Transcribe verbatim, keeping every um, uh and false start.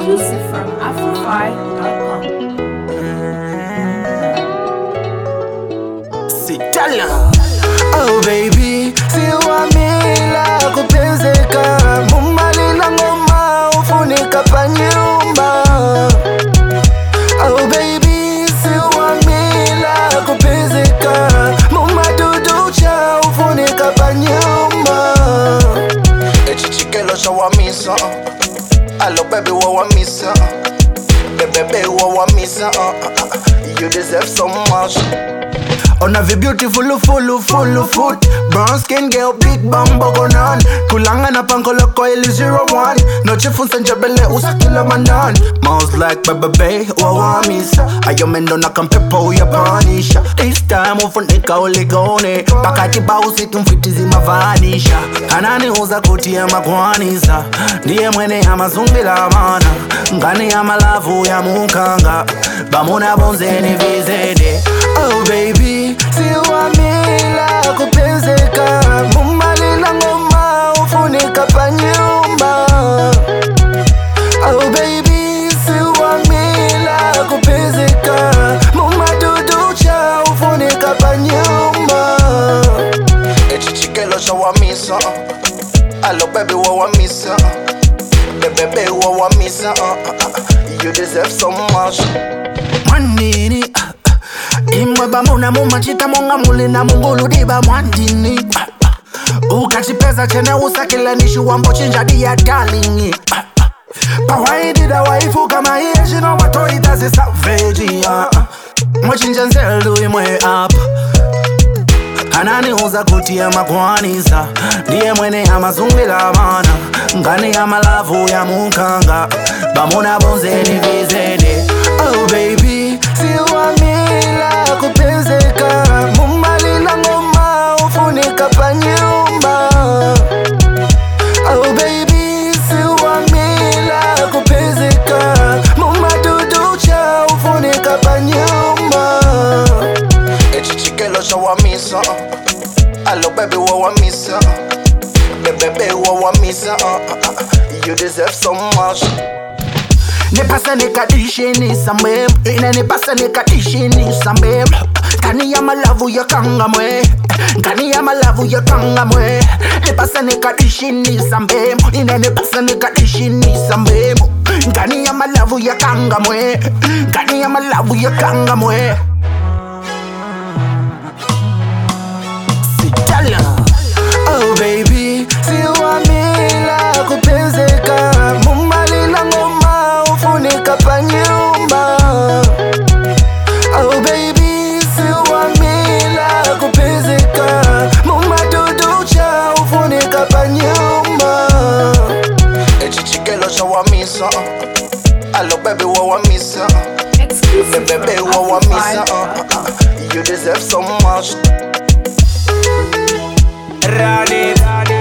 Exclusive from Afrofy dot com. Sitala. Oh baby, siwamila kupenzeka, mumalila ngoma ufunika pa nyumba. Oh baby, siwamila kupenzeka, mumaduducha ufunika pa nyumba. Echichikelo shawamisa, allo baby wawamisa, baby wawamisa. You deserve so much. On a beautiful, full, full foot. Brown skin girl, big bum, bogonan. Kulanga na pangolo coil zero one. Noche funsan jabele usa kila manan. Mouse like baby bay, wawamisa. Ayomendo na kampepo ya panisha. This time ufunika uligone. Pakati bausi tumfitizi mavanisha. Anani uza kutia magwanisa. Ndiye mwene ya mazumbi la mana. Ngani ya malavu ya mukanga. Bamuna bonzeni vizede. Oh baby, siwamila kupenzeka, mumalila ngoma ufunika pa nyumba. Oh baby, siwamila kupenzeka, mumaduducha ufunika pa nyumba. Echichikelo shawamisa, allo baby wawamisa, baby wawamisa. You deserve so much. Manini imwe bamuna mumachita monga mulina mungulu diba mwandini. Ukachipeza chene usakilanishi wambo chinja diya darling. Pawaidida waifu kama hiye shino watoita zi savage. Mwachinja nzelu imwe up. Anani uza kutia magwanisa. Ndiye mwene ya mazungila mana. Ngani ya malavu ya mukanga. Bamuna bonzeni vizede. Oh baby, siwamila kupenzeka, mumalila ngoma ufunika pa nyumba. Oh baby, siwamila kupenzeka, mumaduducha ufunika pa nyumba. Echichikelo shawamisa, allo baby wawamisa, baby wawamisa. You deserve so much. Nipasa nikadishi ni sambe, ina nipasa nikadishi ni sambe. Kani ya malavu ya kanga mwe, kani ya malavu ya kanga mwe. Nipasa nikadishi ni sambe, ina nipasa nikadishi ni sambe. Kani ya malavu ya kanga mwe, kani ya malavu ya kanga mwe. Sitala. Oh baby, siwamila kupenzeka, mumalila ngoma ufunika pa nyumba. Oh baby, siwamila kupenzeka, mumaduducha ufunika pa nyumba. Echichikelo shawamisa, allo baby wawamisa, baby wawamisa. You deserve so much. Rani, rani.